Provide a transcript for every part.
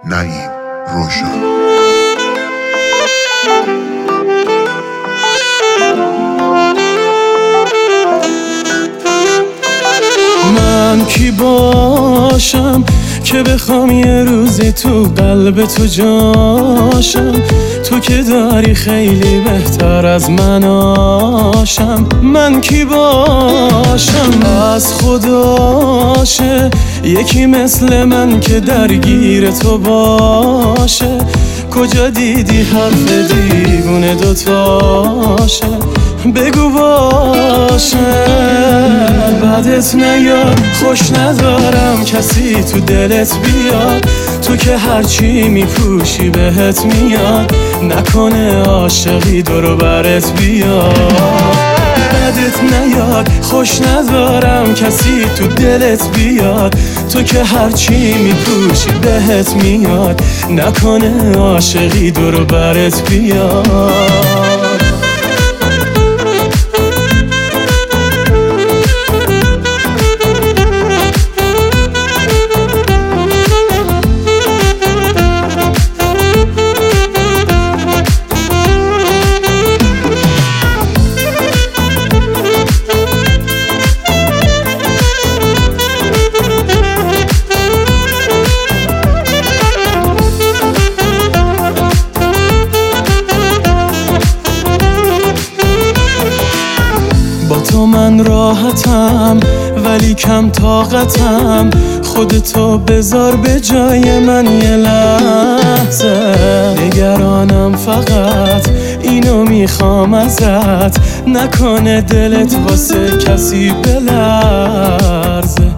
نعیم روشن. من کی باشم که بخوام یه روزی تو قلب تو جاشم، تو که داری خیلی بهتر از من آشم. من کی باشم از خداشه یکی مثل من که درگیر تو باشه. کجا دیدی حرف دیوونه دوتاشه؟ بگو باشه. بدت نیاد، خوش ندارم کسی تو دلت بیاد، تو که هرچی میپوشی بهت میاد، نکنه عاشقی دورو برت بیاد. بدت نیاد، خوش ندارم کسی تو دلت بیاد، تو که هرچی میپوشی بهت میاد، نکنه عاشقی دورو برت بیاد. با تو من راحتم ولی کم طاقتم، خودتو بذار به جای من یه لحظه. نگرانم فقط اینو میخوام ازت، نکنه دلت واسه کسی بلرزه.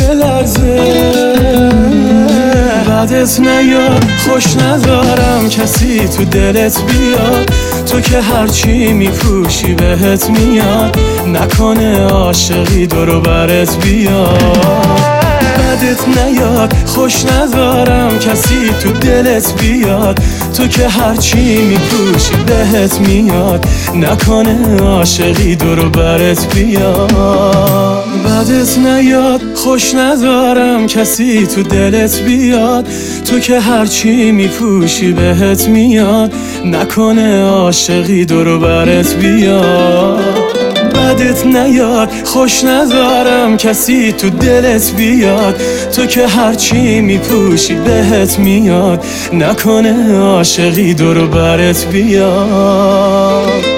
بدت نیاد، خوش ندارم کسی تو دلت بیاد، تو که هرچی میپوشی بهت میاد، نکنه عاشقی دورو برت بیاد. بدت نیاد، خوش ندارم کسی تو دلت بیاد، تو که هرچی میپوشی بهت میاد، نکنه عاشقی دورو برت بیاد. بدت نیاد، خوش ندارم کسی تو دلت بیاد، تو که هرچی میپوشی بهت میاد، نکنه عاشقی دورو برت بیاد. بدت نیاد، خوش ندارم کسی تو دلت بیاد، تو که هرچی میپوشی بهت میاد، نکنه عاشقی دورو برت بیاد.